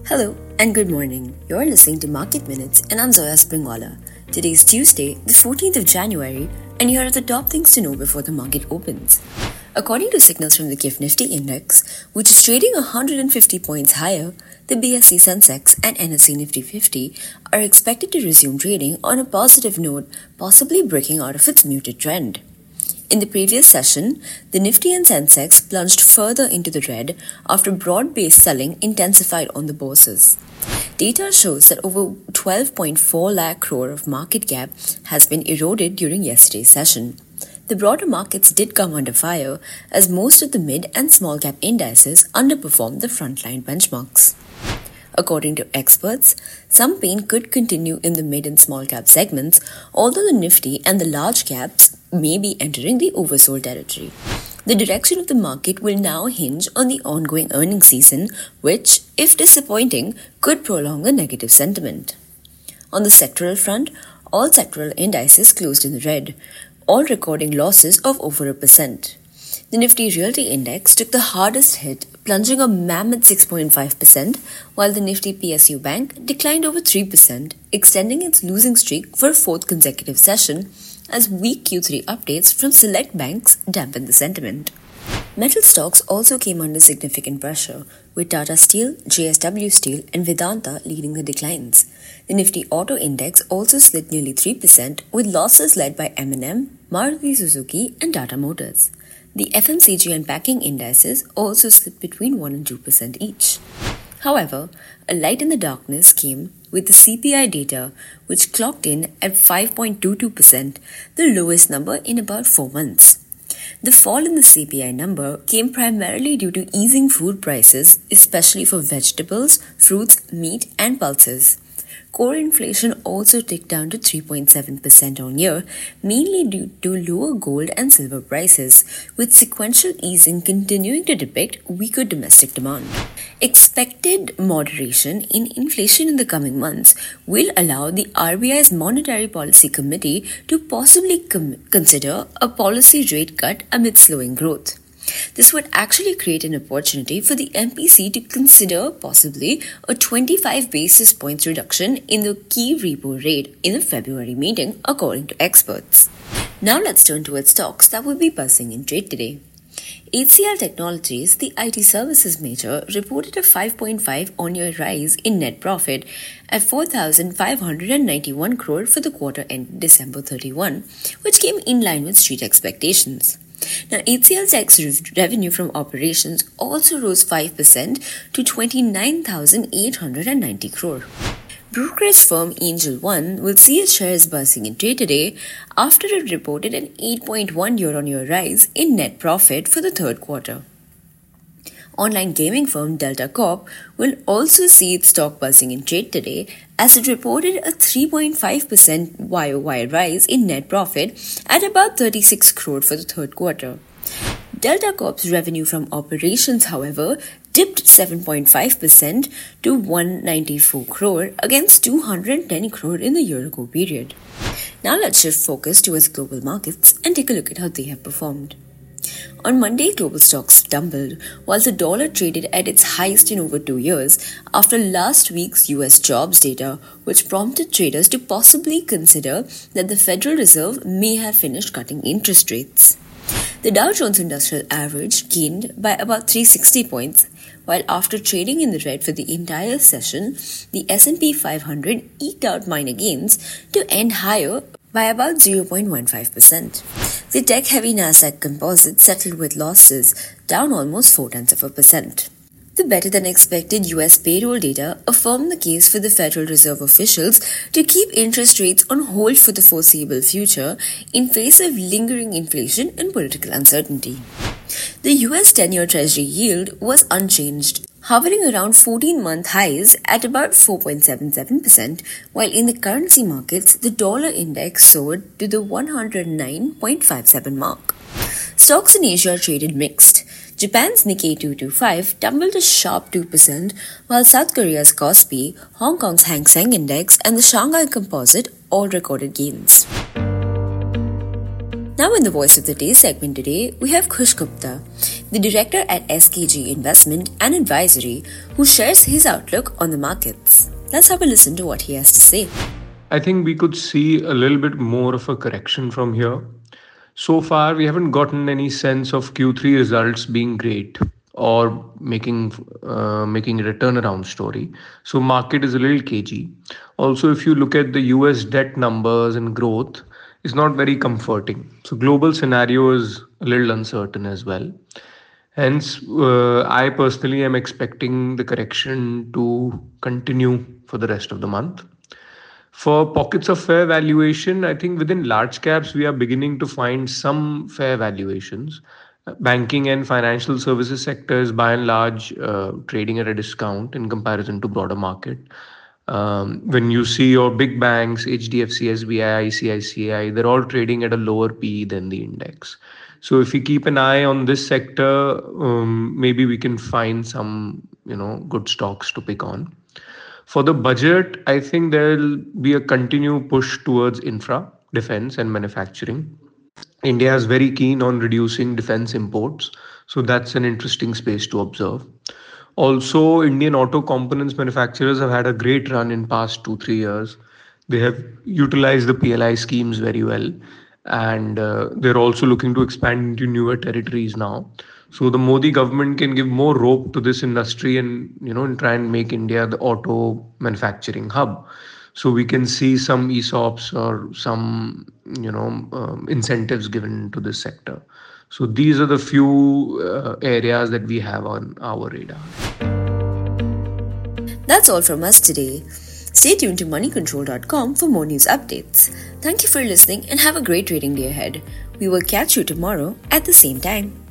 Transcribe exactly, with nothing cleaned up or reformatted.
Hello and good morning. You're listening to Market Minutes and I'm Zoya Springwala. Today is Tuesday, the fourteenth of January, and here are the top things to know before the market opens. According to signals from the GIFT Nifty Index, which is trading one hundred fifty points higher, the B S E Sensex and N S E Nifty fifty are expected to resume trading on a positive note, possibly breaking out of its muted trend. In the previous session, the Nifty and Sensex plunged further into the red after broad-based selling intensified on the bourses. Data shows that over twelve point four lakh crore of market cap has been eroded during yesterday's session. The broader markets did come under fire as most of the mid and small cap indices underperformed the frontline benchmarks. According to experts, some pain could continue in the mid and small cap segments, although the Nifty and the large caps may be entering the oversold territory. The direction of the market will now hinge on the ongoing earnings season, which, if disappointing, could prolong the negative sentiment. On the sectoral front, all sectoral indices closed in the red, all recording losses of over a percent. The Nifty Realty Index took the hardest hit, plunging a mammoth six point five percent, while the Nifty P S U Bank declined over three percent, extending its losing streak for a fourth consecutive session, as weak Q three updates from select banks dampened the sentiment. Metal stocks also came under significant pressure, with Tata Steel, J S W Steel and Vedanta leading the declines. The Nifty Auto Index also slid nearly three percent, with losses led by M and M, Maruti Suzuki and Tata Motors. The F M C G and packing indices also slipped between one and two percent each. However, a light in the darkness came with the C P I data, which clocked in at five point two two percent, the lowest number in about four months. The fall in the C P I number came primarily due to easing food prices, especially for vegetables, fruits, meat and pulses. Core inflation also ticked down to three point seven percent on year, mainly due to lower gold and silver prices, with sequential easing continuing to depict weaker domestic demand. Expected moderation in inflation in the coming months will allow the R B I's Monetary Policy Committee to possibly com- consider a policy rate cut amid slowing growth. This would actually create an opportunity for the M P C to consider possibly a twenty-five basis points reduction in the key repo rate in the February meeting, according to experts. Now let's turn to its stocks that will be buzzing in trade today. H C L Technologies, the I T services major, reported a five point five on-year rise in net profit at four thousand five hundred ninety-one crore for the quarter ended December thirty-first, which came in line with street expectations. Now, H C L Tech's revenue from operations also rose five percent to twenty-nine thousand eight hundred ninety crore. Brokerage firm Angel One will see its shares buzzing in trade today after it reported an eight point one year-on-year rise in net profit for the third quarter. Online gaming firm Delta Corp will also see its stock buzzing in trade today as it reported a three point five percent Y O Y rise in net profit at about thirty-six crore for the third quarter. Delta Corp's revenue from operations, however, dipped seven point five percent to one hundred ninety-four crore against two hundred ten crore in the year-ago period. Now let's shift focus towards global markets and take a look at how they have performed. On Monday, global stocks tumbled, while the dollar traded at its highest in over two years after last week's U S jobs data, which prompted traders to possibly consider that the Federal Reserve may have finished cutting interest rates. The Dow Jones Industrial Average gained by about three hundred sixty points, while after trading in the red for the entire session, the S and P five hundred eked out minor gains to end higher by about zero point one five percent. The tech-heavy Nasdaq Composite settled with losses, down almost four tenths of a percent. The better-than-expected U S payroll data affirmed the case for the Federal Reserve officials to keep interest rates on hold for the foreseeable future in face of lingering inflation and political uncertainty. The U S ten-year Treasury yield was unchanged, hovering around fourteen-month highs at about four point seven seven percent, while in the currency markets, the dollar index soared to the one hundred nine point five seven mark. Stocks in Asia traded mixed. Japan's Nikkei two twenty-five tumbled a sharp two percent, while South Korea's Kospi, Hong Kong's Hang Seng Index and the Shanghai Composite all recorded gains. Now in the Voice of the Day segment today, we have Khush Gupta, the director at S K G Investment and Advisory, who shares his outlook on the markets. Let's have a listen to what he has to say. I think we could see a little bit more of a correction from here. So far, we haven't gotten any sense of Q three results being great or making uh, making it a turnaround story. So market is a little cagey. Also, if you look at the U S debt numbers and growth, it's not very comforting. So global scenario is a little uncertain as well. Hence, uh, I personally am expecting the correction to continue for the rest of the month. For pockets of fair valuation, I think within large caps, we are beginning to find some fair valuations. Uh, Banking and financial services sector is by and large uh, trading at a discount in comparison to broader market. Um, when you see your big banks, H D F C, S B I, I C I C I, they're all trading at a lower P E than the index. So if we keep an eye on this sector, um, maybe we can find some, you know, good stocks to pick on. For the budget, I think there'll be a continued push towards infra, defense, and manufacturing. India is very keen on reducing defense imports, so that's an interesting space to observe. Also, Indian auto components manufacturers have had a great run in past two, three years. They have utilized the P L I schemes very well, and uh, they're also looking to expand into newer territories now. So the Modi government can give more rope to this industry and, you know, and try and make India the auto manufacturing hub. So we can see some E S O Ps or some, you know, um, incentives given to this sector. So these are the few uh, areas that we have on our radar. That's all from us today. Stay tuned to money control dot com for more news updates. Thank you for listening and have a great trading day ahead. We will catch you tomorrow at the same time.